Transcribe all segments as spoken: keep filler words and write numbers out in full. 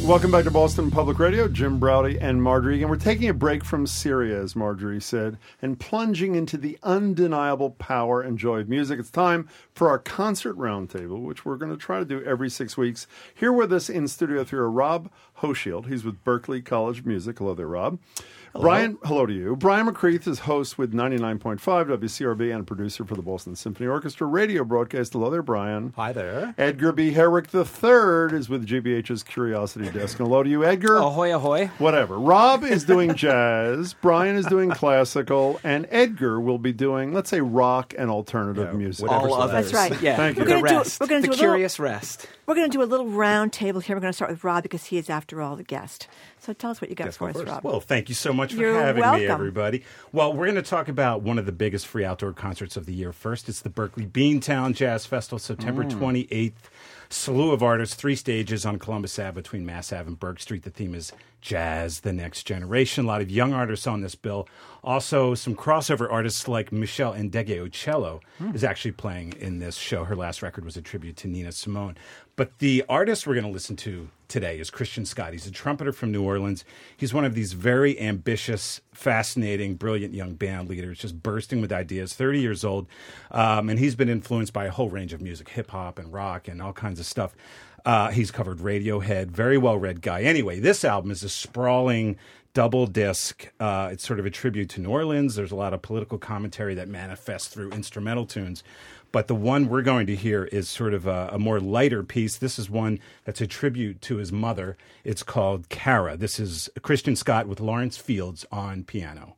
Welcome back to Boston Public Radio. Jim Braude and Marjorie. And we're taking a break from Syria, as Marjorie said, and plunging into the undeniable power and joy of music. It's time for our concert roundtable, which we're going to try to do every six weeks. Here with us in Studio three are Rob Hochschild. He's with Berklee College of Music. Hello there, Rob. Hello. Brian, hello to you. Brian McCreath is host with ninety-nine point five W C R B and producer for the Boston Symphony Orchestra radio broadcast. Hello there, Brian. Hi there. Edgar B. Herrick the third is with G B H's Curiosity Desk. Hello to you, Edgar. Ahoy, ahoy. Whatever. Rob is doing jazz, Brian is doing classical, and Edgar will be doing, let's say, rock and alternative Yeah, music. All others. That's right. Yeah. Thank you. We're going to do, rest. we're gonna the do a curious little, rest. We're going to do a little round table here. We're going to start with Rob because he is, after all, the guest. So tell us what you got Guess for go us, first. Rob. Well, thank you so much for You're having welcome. me, everybody. Well, we're going to talk about one of the biggest free outdoor concerts of the year first. It's the Berklee Beantown Jazz Festival, September twenty-eighth. Slew of artists, three stages on Columbus Avenue between Mass Ave and Burke Street. The theme is Jazz, the Next Generation. A lot of young artists on this bill. Also, some crossover artists like Michelle Ndegeocello is actually playing in this show. Her last record was a tribute to Nina Simone. But the artist we're going to listen to today is Christian Scott. He's a trumpeter from New Orleans. He's one of these very ambitious, fascinating, brilliant young band leaders, just bursting with ideas, thirty years old. Um, and he's been influenced by a whole range of music, hip-hop and rock and all kinds of stuff. Uh, he's covered Radiohead, very well-read guy. Anyway, this album is a sprawling double disc. Uh, it's sort of a tribute to New Orleans. There's a lot of political commentary that manifests through instrumental tunes. But the one we're going to hear is sort of a, a more lighter piece. This is one that's a tribute to his mother. It's called Cara. This is Christian Scott with Lawrence Fields on piano.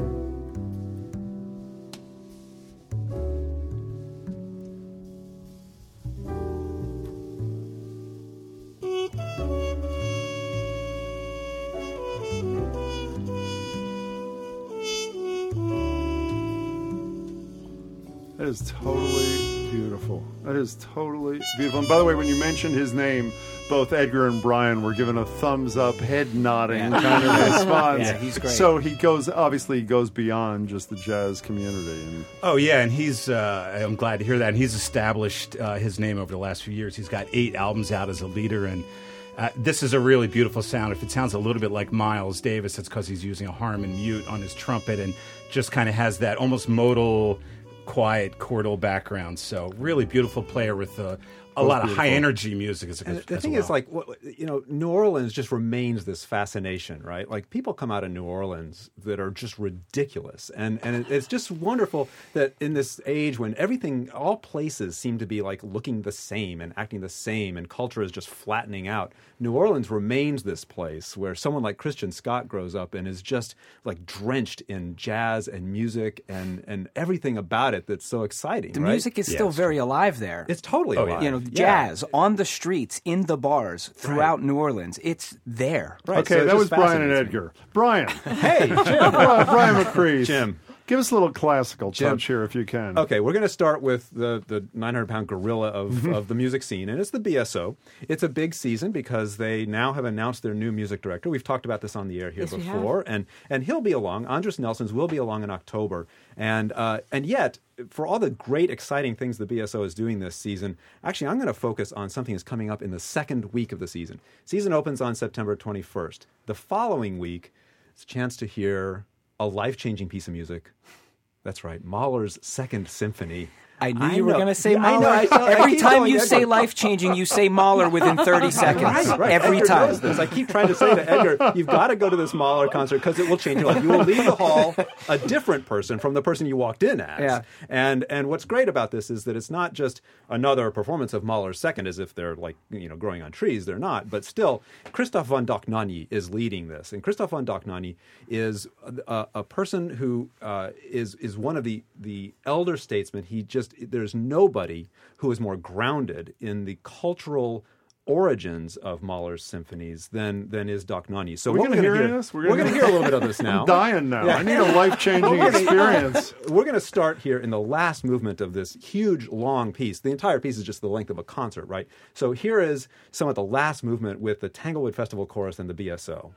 That is totally beautiful. That is totally beautiful. And by the way, when you mentioned his name, both Edgar and Brian were given a thumbs up, head nodding Yeah. kind of response. Yeah, he's great. So he goes, obviously, he goes beyond just the jazz community. And Oh, yeah, and he's, uh, I'm glad to hear that. And he's established uh, his name over the last few years. He's got eight albums out as a leader, and uh, this is a really beautiful sound. If it sounds a little bit like Miles Davis, it's because he's using a Harmon mute on his trumpet and just kind of has that almost modal, quiet chordal background. So really beautiful player with uh, a lot of high energy music. As, And as the thing well. is, like, what, you know, New Orleans just remains this fascination, right? Like, people come out of New Orleans that are just ridiculous. And, and it- it's just wonderful that in this age when everything, all places seem to be, like, looking the same and acting the same and culture is just flattening out, New Orleans remains this place where someone like Christian Scott grows up and is just, like, drenched in jazz and music and, and everything about it that's so exciting, The right? music is Yeah, still it's very alive there. It's totally Oh, yeah. alive. you know, Yeah. jazz on the streets, in the bars, throughout New Orleans. It's there. Right, okay, so it that just was Brian and fascinates me. Edgar. Brian. Hey, Jim. Brian, Brian McCreath. Jim. Give us a little classical Jim. touch here if you can. Okay, we're going to start with the the nine hundred pound gorilla of, of the music scene, and it's the B S O. It's a big season because they now have announced their new music director. We've talked about this on the air here Yes, we have. before, and and he'll be along. Andres Nelsons will be along in October, and uh, and yet, for all the great, exciting things the B S O is doing this season, actually, I'm going to focus on something that's coming up in the second week of the season. Season opens on September twenty-first. The following week, it's a chance to hear a life-changing piece of music. That's right, Mahler's Second Symphony. I knew I you were know. going to say Yeah, I know. Mahler. I saw- I Every keep time going, you Edgar. say life-changing, you say Mahler within thirty seconds. Right, right. Every Edgar time. does this. I keep trying to say to Edgar, you've got to go to this Mahler concert because it will change your life. You will leave the hall a different person from the person you walked in as. Yeah. And and what's great about this is that it's not just another performance of Mahler's Second, as if they're like, you know, growing on trees. They're not. But still, Christoph von Dohnanyi is leading this. And Christoph von Dohnanyi is a, a person who uh, is is one of the, the elder statesmen. He just, there's nobody who is more grounded in the cultural origins of Mahler's symphonies than than is Dohnanyi. So Are we what gonna we're hear gonna this? We're We're gonna going to hear a little bit of this now. I'm dying now. I need a life-changing experience. We're going to start here in the last movement of this huge, long piece. The entire piece is just the length of a concert, right? So here is some of the last movement with the Tanglewood Festival Chorus and the B S O.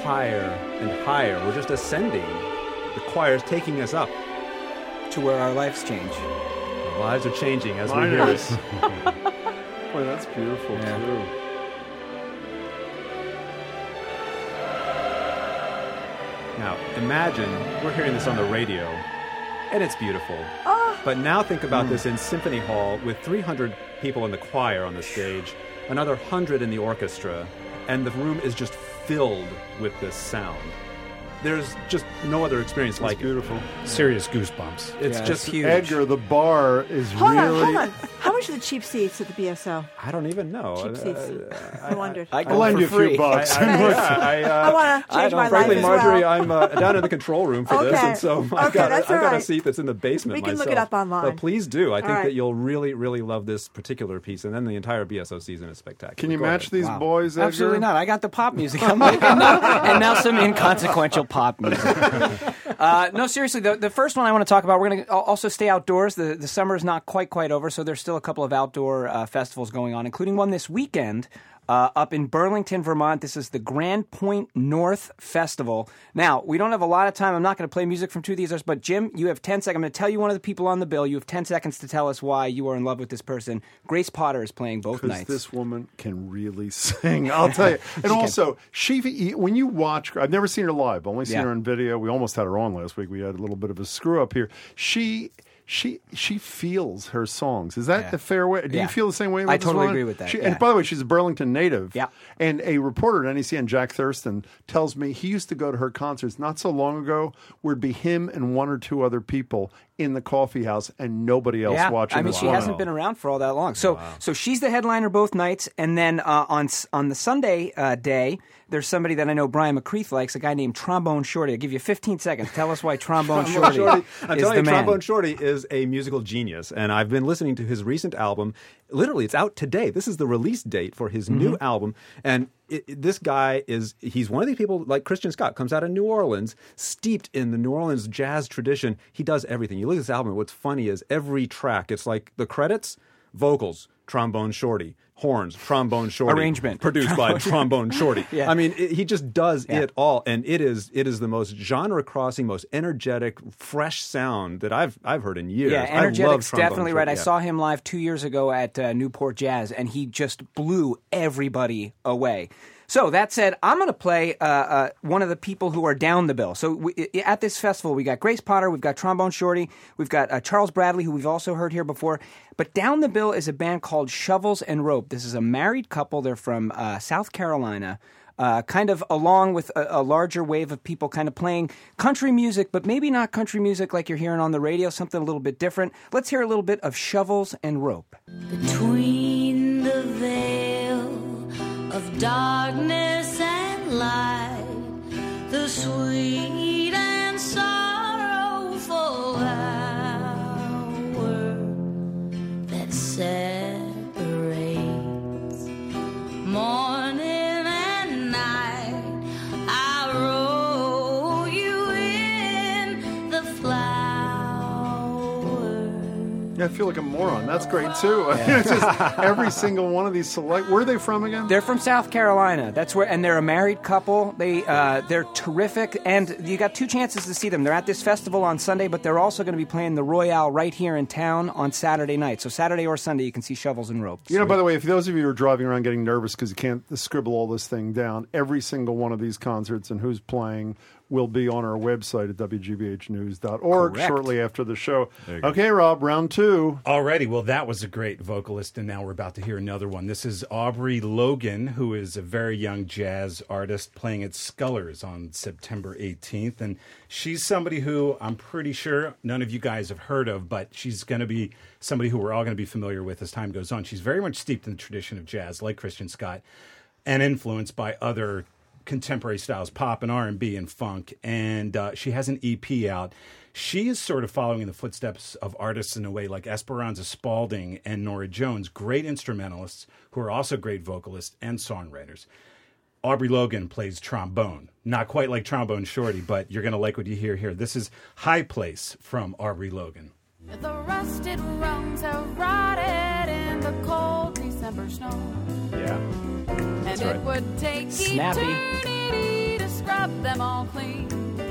higher and higher. We're just ascending. The choir is taking us up. To where our lives change. Our lives are changing as Mine we hear is. it. Boy, that's beautiful Yeah. too. Now, imagine we're hearing this on the radio, and it's beautiful. But now think about this in Symphony Hall with three hundred people in the choir on the stage, another one hundred in the orchestra, and the room is just filled with this sound. There's just no other experience like It's beautiful. Serious goosebumps. it. It's Yeah, just it's huge. Edgar, the bar is Hold really. on, hold on. How much are the cheap seats at the B S O? I don't even know. Cheap seats. Uh, I wondered. I I'll go lend for you a few free. bucks. I, yeah, I, uh, I want to I change don't- my frankly, life as Marjorie, well. I'm uh, down in the control room for this, Okay. and so I've Okay, got, that's I've all got a right. seat that's in the basement We can myself. look it up online. But please do. I think right. that you'll really, really love this particular piece, and then the entire B S O season is spectacular. Can you Go match ahead. these Wow. boys, Edgar? Absolutely not. I got the pop music. I'm like, and, now, and now some inconsequential pop music. Uh, no, seriously, the, the first one I want to talk about, we're going to also stay outdoors. The, the summer is not quite, quite over, so there's still a couple of outdoor uh, festivals going on, including one this weekend. Uh, up in Burlington, Vermont. This is the Grand Point North Festival. Now, we don't have a lot of time. I'm not going to play music from two of these others, but Jim, you have ten seconds. I'm going to tell you one of the people on the bill. You have ten seconds to tell us why you are in love with this person. Grace Potter is playing both Because nights. this woman can really sing. I'll tell you. And also, she when you watch, I've never seen her live. Only seen Yeah. her on video. We almost had her on last week. We had a little bit of a screw up here. She. She she feels her songs. Is that Yeah. the fair way? Do Yeah. you feel the same way? With I this totally woman? agree with that, She, yeah. And by the way, she's a Burlington native. Yeah. And a reporter at N E C N, Jack Thurston, tells me he used to go to her concerts not so long ago. Where it'd be him and one or two other people in the coffee house and nobody else yeah, watching. I mean, this she woman. hasn't been around for all that long. So, so she's the headliner both nights, and then uh, on s- on the Sunday uh, day, there's somebody that I know Brian McCreath likes, a guy named Trombone Shorty. I'll give you fifteen seconds. Tell us why Trombone Trombone Shorty, Shorty. I'm is telling the you, man. Trombone Shorty is a musical genius, and I've been listening to his recent album. Literally, it's out today. This is the release date for his Mm-hmm. new album, and it, it- this guy is—he's one of these people like Christian Scott, comes out of New Orleans, steeped in the New Orleans jazz tradition. He does everything. You look at this album. What's funny is every track. It's like the credits, vocals, Trombone Shorty. Horns, Trombone Shorty. Arrangement. Produced by Trombone Shorty. Yeah. I mean, it, he just does Yeah. it all, and it is it is the most genre-crossing, most energetic, fresh sound that I've I've heard in years. Yeah, I love energetic's Trombone definitely Shorty, right. I yeah. saw him live two years ago at uh, Newport Jazz, and he just blew everybody away. So that said, I'm going to play uh, uh, one of the people who are down the bill. So we, at this festival, we got Grace Potter, we've got Trombone Shorty, we've got uh, Charles Bradley, who we've also heard here before. But down the bill is a band called Shovels and Rope. This is a married couple. They're from uh, South Carolina. Uh, kind of along with a, a larger wave of people kind of playing country music, but maybe not country music like you're hearing on the radio, something a little bit different. Let's hear a little bit of Shovels and Rope. Between the veil of darkness and light, the sweet and sorrowful hour that separates morning and night, I roll you in the flower. Yeah, I feel like a moron. That's great too. It's just every single one of these select. Where are they from again? They're from South Carolina. That's where, and they're a married couple. They uh, they're terrific, and you got two chances to see them. They're at this festival on Sunday, but they're also going to be playing the Royale right here in town on Saturday night. So Saturday or Sunday, you can see Shovels and Rope. You know, by the way, if those of you who are driving around getting nervous because you can't scribble all this thing down, every single one of these concerts and who's playing will be on our website at w g b h news dot org Correct. shortly after the show. Okay, Rob, round two. Alrighty, well, that was a great vocalist, and now we're about to hear another one. This is Aubrey Logan, who is a very young jazz artist playing at Scullers on September eighteenth, and she's somebody who I'm pretty sure none of you guys have heard of, but she's going to be somebody who we're all going to be familiar with as time goes on. She's very much steeped in the tradition of jazz, like Christian Scott, and influenced by other contemporary styles, pop and R and B and funk, and uh, she has an E P out. She is sort of following in the footsteps of artists in a way like Esperanza Spalding and Norah Jones, great instrumentalists who are also great vocalists and songwriters. Aubrey Logan plays trombone. Not quite like Trombone Shorty, but you're going to like what you hear here. This is High Place from Aubrey Logan. The rusted rungs have rotted in the cold December snow. Yeah. And right. it would take Snappy. eternity to scrub them all clean.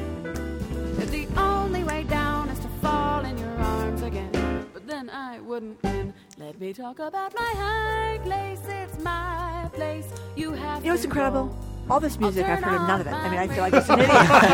If the only way down is to fall in your arms again, but then I wouldn't win. Let me talk about my high place, it's my place. You have You know what's to incredible? go. All this music, I'll I've heard of turn none of it. off I mean, I my feel like it's an idiot.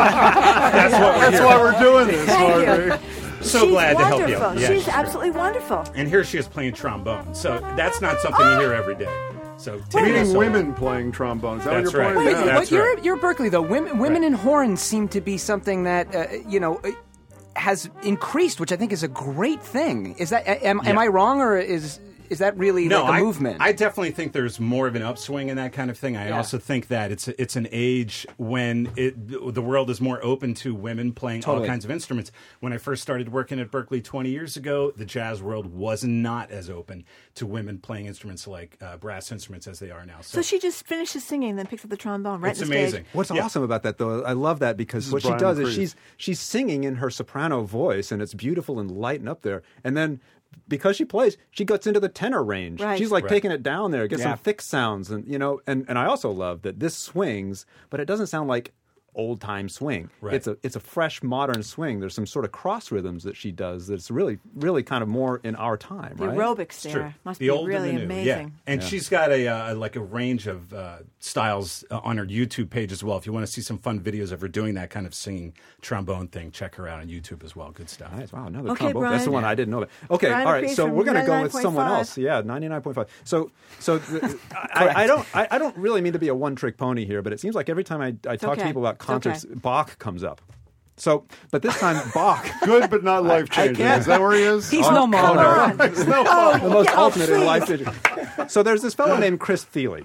That's what we're That's here. why we're doing this, Thank you. Marjorie. So She's glad to help you. wonderful. Yeah, She's sure. absolutely wonderful. And here she is playing trombone. So that's not something you hear every day. So take Meaning this away. women playing trombone. Is that That's what you're right. pointing Wait, out? That's but you're right. you're Berkeley though. Women women Right. in horns seem to be something that uh, you know uh, has increased, which I think is a great thing. Is that am, am Yeah. I wrong, or is is that really No, like a I, movement? I definitely think there's more of an upswing in that kind of thing. I Yeah. also think that it's it's an age when it the world is more open to women playing Totally. all kinds of instruments. When I first started working at Berkeley twenty years ago, the jazz world was not as open to women playing instruments like uh, brass instruments as they are now. So she just finishes singing, then picks up the trombone right it's in the stage. amazing. What's Yeah. awesome about that, though, I love that because is what she Brian does is Cruz. she's she's singing in her soprano voice, and it's beautiful and light and up there. And then because she plays, she gets into the tenor range. Right. She's like Right. taking it down there, gets Yeah. some thick sounds, and you know. And, and I also love that this swings, but it doesn't sound like old time swing. Right. It's a it's a fresh modern swing. There's some sort of cross rhythms that she does that's really really kind of more in our time. The right? aerobics It's there true. must the be old really and the new. amazing. Yeah. And she's got a uh, like a range of uh, styles uh, on her YouTube page as well. If you want to see some fun videos of her doing that kind of singing trombone thing, check her out on YouTube as well. Good stuff. Nice. Wow, another Okay, trombone. That's the Brian. one I didn't know about. Okay, Brian all right. Cruz So from we're going to go with someone ninety-nine point else. Yeah, ninety-nine point five. So, so th- I, I don't, I, I don't really mean to be a one-trick pony here, but it seems like every time I, I talk okay. to people about It's concerts, okay. Bach comes up. So, but this time Bach. Good, but not life changing. can't- Is that where he is? He's Oh, no Come Mahler. on. the most yeah, oh, ultimate in please. life changing. So there's this fellow named Chris Thiele.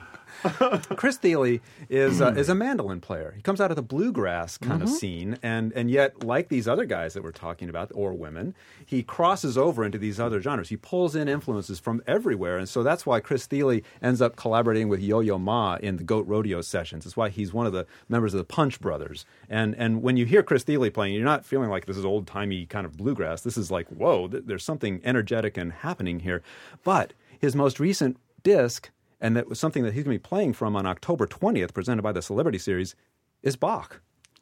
Chris Thiele is uh, is a mandolin player. He comes out of the bluegrass kind of scene, and and yet, like these other guys that we're talking about, or women, he crosses over into these other genres. He pulls in influences from everywhere, and so that's why Chris Thiele ends up collaborating with Yo-Yo Ma in the Goat Rodeo sessions. That's why he's one of the members of the Punch Brothers. And and when you hear Chris Thiele playing, you're not feeling like this is old timey kind of bluegrass. This is like, whoa, th- there's something energetic and happening here. But his most recent disc, and that was something that he's going to be playing from on October twentieth, presented by the Celebrity Series, is Bach.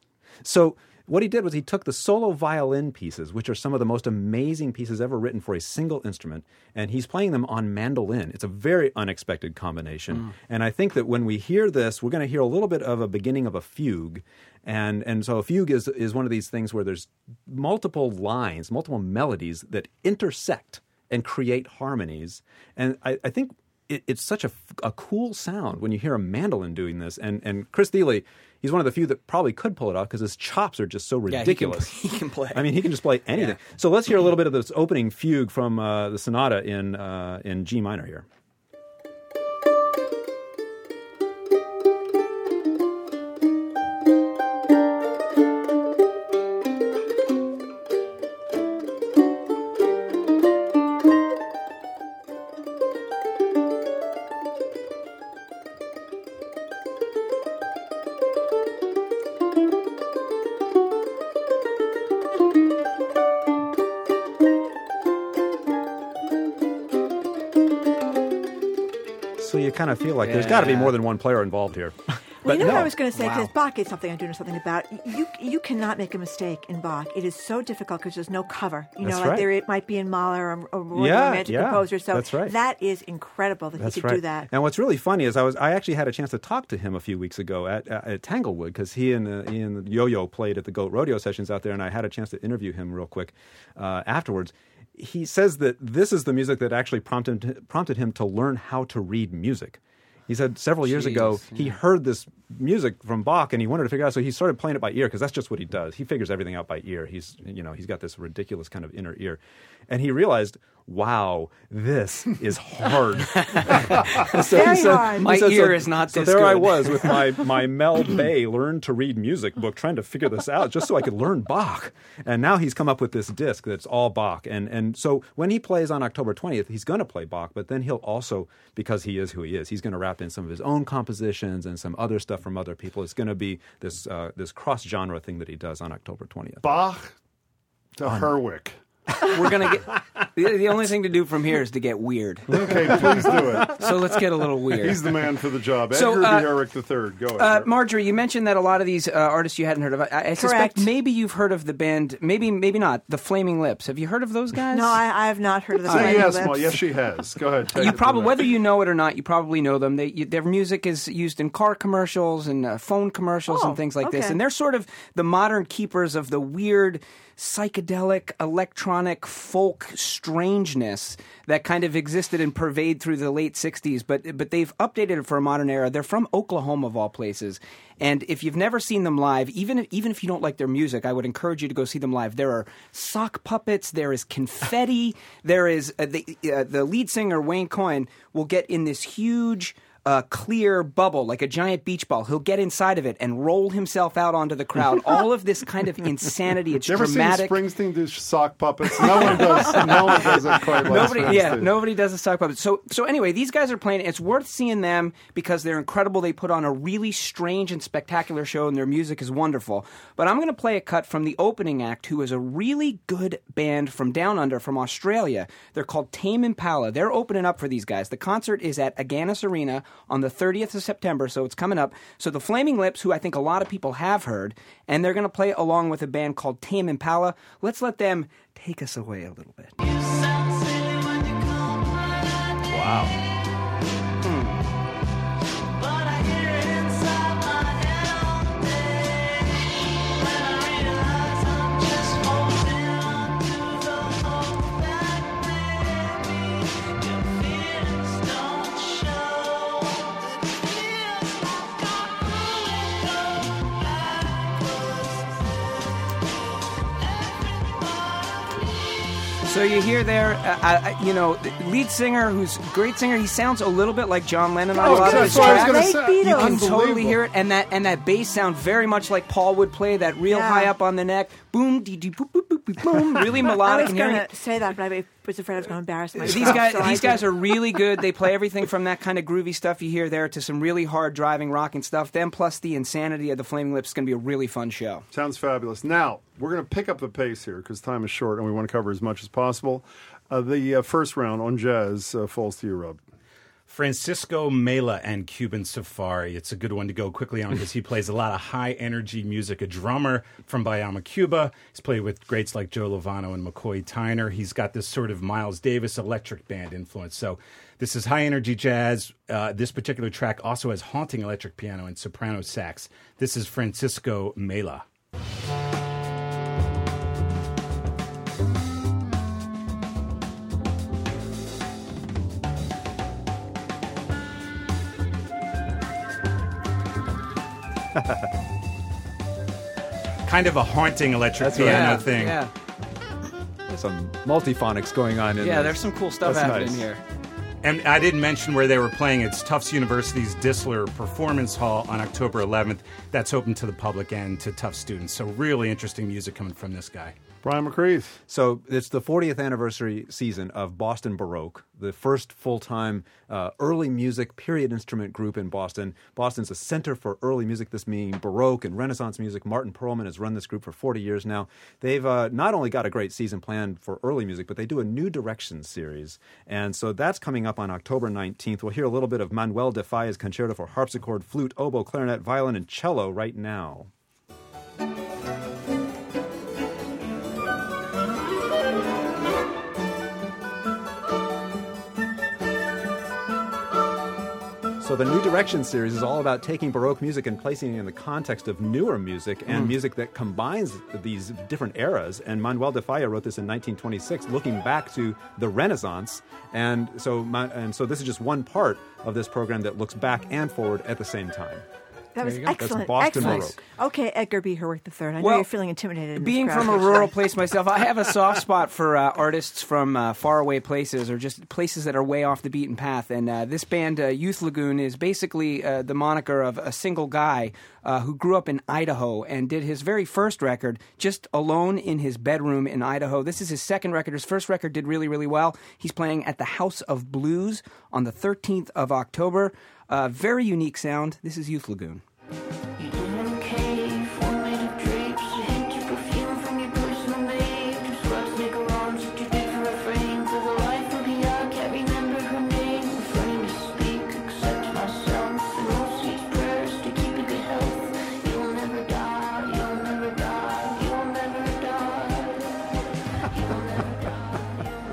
So what he did was he took the solo violin pieces, which are some of the most amazing pieces ever written for a single instrument, and he's playing them on mandolin. It's a very unexpected combination. And I think that when we hear this, we're going to hear a little bit of a beginning of a fugue. And and so a fugue is, is one of these things where there's multiple lines, multiple melodies that intersect and create harmonies. And I, I think it, it's such a, a cool sound when you hear a mandolin doing this. And, and Chris Thiele, he's one of the few that probably could pull it off because his chops are just so Yeah, he can- ridiculous. he can play. I mean, he can just play anything. Yeah. So let's hear a little bit of this opening fugue from uh, the sonata in uh, in G minor here. So you kind of feel like there's got to be Yeah. more than one player involved here. Well, But you know no. what I was going to say? Because Wow. Bach is something I do know something about. You you cannot make a mistake in Bach. It is so difficult because there's no cover. You That's know, like right. there it might be in Mahler or, or one Yeah, romantic yeah, composer. So that's right. that is incredible that That's he could right. do that. And what's really funny is I was I actually had a chance to talk to him a few weeks ago at at, at Tanglewood because he and uh, he and Yo-Yo played at the Goat Rodeo sessions out there, and I had a chance to interview him real quick uh, afterwards. He says that this is the music that actually prompted prompted him to learn how to read music. He said several years ago Jeez, he heard this music from Bach and he wanted to figure out, so he started playing it by ear because that's just what he does. He figures everything out by ear. He's you know he's got this ridiculous kind of inner ear, and he realized, wow, this is hard. So Very he said- hard. he My said, ear so, is not so this there I good. was with my my Mel Bay Learn to Read Music book, trying to figure this out just so I could learn Bach. And now he's come up with this disc that's all Bach. And and so when he plays on October twentieth, he's going to play Bach, but then he'll also, because he is who he is, he's going to wrap in some of his own compositions and some other stuff from other people. It's going to be this uh, this cross genre thing that he does on October twentieth. Bach to Herwick. We're gonna get the, the only thing to do from here is to get weird. Okay, please do it. So let's get a little weird. He's the man for the job. So, Edgar uh, B. Herrick the third. Go ahead. Uh, sir. Marjorie, you mentioned that a lot of these uh, artists you hadn't heard of. I, I suspect maybe you've heard of the band, maybe maybe not, the Flaming Lips. Have you heard of those guys? No, I, I have not heard of the Say Flaming yes, Lips. Mo. Yes, she has. Go ahead. take You it probably, from there. whether you know it or not, you probably know them. They, you, their music is used in car commercials and uh, phone commercials Oh, and things like this. okay. And they're sort of the modern keepers of the weird, psychedelic, electronic, folk strangeness that kind of existed and pervade through the late sixties. But but they've updated it for a modern era. They're from Oklahoma, of all places. And if you've never seen them live, even even if you don't like their music, I would encourage you to go see them live. There are sock puppets. There is confetti. There is uh, the uh, the lead singer Wayne Coyne will get in this huge uh, clear bubble like a giant beach ball. He'll get inside of it and roll himself out onto the crowd. All of this kind of insanity. It's You ever dramatic. seen Springsteen do sock puppets? No one does. No one does it quite like Nobody, Springsteen. yeah, nobody does a sock puppet. So, so anyway, these guys are playing. It's worth seeing them because they're incredible. They put on a really strange and spectacular show, and their music is wonderful. But I'm going to play a cut from the opening act, who is a really good band from down under, from Australia. They're called Tame Impala. They're opening up for these guys. The concert is at Agganis Arena on the thirtieth of September, so it's coming up. So the Flaming Lips, who I think a lot of people have heard, and they're going to play along with a band called Tame Impala. Let's let them take us away a little bit. Wow. So you hear there, uh, I, I- you know, the lead singer, who's a great singer. He sounds a little bit like John Lennon on Oh, a lot of his that's what I was tracks. gonna Great say. You can Beatles. totally hear it, and that and that bass sound very much like Paul would play. That real Yeah. high up on the neck, boom, dee dee, boop, boop, boop, boop, boom, really I melodic. was and hearing going it. to say that, but I was afraid I was going to embarrass myself. These guys, so I these guys didn't. are really good. They play everything from that kind of groovy stuff you hear there to some really hard driving, rocking stuff. Then plus the insanity of the Flaming Lips is going to be a really fun show. Sounds fabulous. Now, we're going to pick up the pace here because time is short and we want to cover as much as possible. Uh, the uh, first round on jazz uh, falls to you, Rob. Francisco Mela and Cuban Safari. It's a good one to go quickly on because he plays a lot of high-energy music. A drummer from Bayama, Cuba. He's played with greats like Joe Lovano and McCoy Tyner. He's got this sort of Miles Davis electric band influence. So this is high-energy jazz. Uh, this particular track also has haunting electric piano and soprano sax. This is Francisco Mela. Kind of a haunting electric That's right. piano yeah, thing. Yeah, There's some multiphonics going on in yeah. this. There's some cool stuff That's happening nice. here. And I didn't mention where they were playing. It's Tufts University's Disler Performance Hall on October eleventh. That's open to the public and to Tufts students. So really interesting music coming from this guy. Brian McCreath. So it's the fortieth anniversary season of Boston Baroque, the first full-time uh, early music period instrument group in Boston. Boston's a center for early music, this meaning Baroque and Renaissance music. Martin Perlman has run this group for forty years now. They've uh, not only got a great season planned for early music, but they do a New Directions series. And so that's coming up on October nineteenth. We'll hear a little bit of Manuel de Falla's Concerto for harpsichord, flute, oboe, clarinet, violin, and cello right now. So the New Directions series is all about taking Baroque music and placing it in the context of newer music and music that combines these different eras. And Manuel de Falla wrote this in nineteen twenty-six, looking back to the Renaissance. And so, my, and so this is just one part of this program that looks back and forward at the same time. That was you go. That's excellent. Boston excellent. Baroque. Okay, Edgar B. Herrick the third. I know Well, you're feeling intimidated. in this Being crowd from a here rural today. place myself, I have a soft spot for uh, artists from uh, faraway places or just places that are way off the beaten path. And uh, this band, uh, Youth Lagoon, is basically uh, the moniker of a single guy uh, who grew up in Idaho and did his very first record just alone in his bedroom in Idaho. This is his second record. His first record did really, really well. He's playing at the House of Blues on the thirteenth of October. Uh, very unique sound. This is Youth Lagoon. You live in a cave, one made of drapes. You hint your perfume from your personal maid. Just rugs make alarms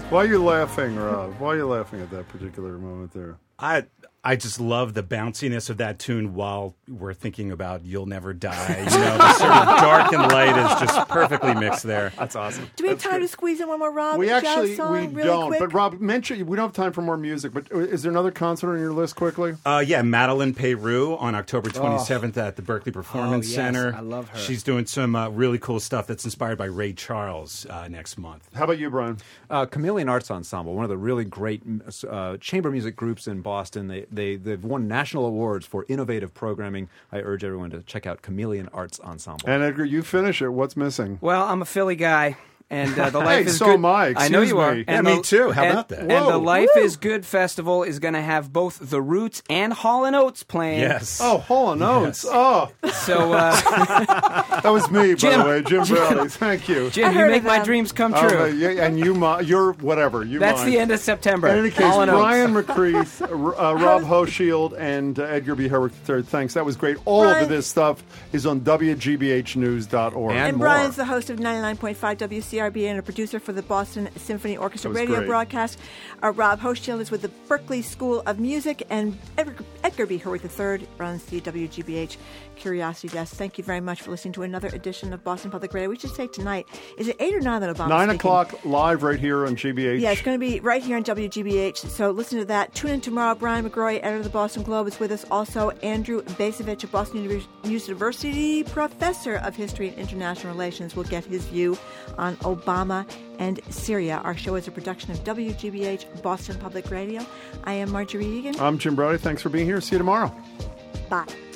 Why are you laughing, Rob? Why are you laughing at that particular moment there? I I just love the bounciness of that tune while we're thinking about "You'll Never Die." You know, the sort of dark and light is just perfectly mixed there. That's awesome. Do we have time to squeeze in one more Rob We jazz actually song we really don't. quick? But Rob, mention we don't have time for more music. But is there another concert on your list? Quickly. Uh, yeah, Madeline Peyroux on October twenty-seventh at the Berkeley Performance Oh, yes, Center. I love her. She's doing some uh, really cool stuff that's inspired by Ray Charles uh, next month. How about you, Brian? Uh, Chameleon Arts Ensemble, one of the really great uh, chamber music groups in Boston. They, they, they've won national awards for innovative programming. I urge everyone to check out Chameleon Arts Ensemble. And Edgar, you finish it. What's missing? Well, I'm a Philly guy. And uh, the Life Hey, is so Good. am I. I know Excuse you are. me. And Yeah, the- me too. How and- about that? And the Whoa. Life Woo. is Good festival is going to have both The Roots and Hall and Oates playing. Yes. Oh, Hall and Oates. Oh, So, uh, that was me, by Jim. the way, Jim Browley. Thank you. Jim, I you heard make of my them. dreams come Oh, true. uh, yeah, and you, mi- you're whatever. You That's mind. the end of September. In any case, Hall and Oates. Brian McCreath, uh, Rob Hochschild, and uh, Edgar B. Herwick the third. Thanks. That was great. All Brian- of this stuff is on W G B H news dot org. And And more. Brian's the host of ninety-nine point five W C R B and a producer for the Boston Symphony Orchestra That was radio great. broadcast. Uh, Rob Hochschild is with the Berkeley School of Music, and Edgar, Edgar B. Herwick the third runs the W G B H Curiosity Desk. Thank you very much for listening to another edition of Boston Public Radio. We should say tonight, is it eight or nine that Obama's Nine speaking? o'clock live right here on G B H. Yeah, it's going to be right here on W G B H, so listen to that. Tune in tomorrow. Brian McGrory, editor of the Boston Globe, is with us. Also, Andrew Basevich, a Boston Univers- University professor of history and international relations, will get his view on Obama and Syria. Our show is a production of W G B H Boston Public Radio. I am Marjorie Egan. I'm Jim Browdy. Thanks for being here. See you tomorrow. Bye.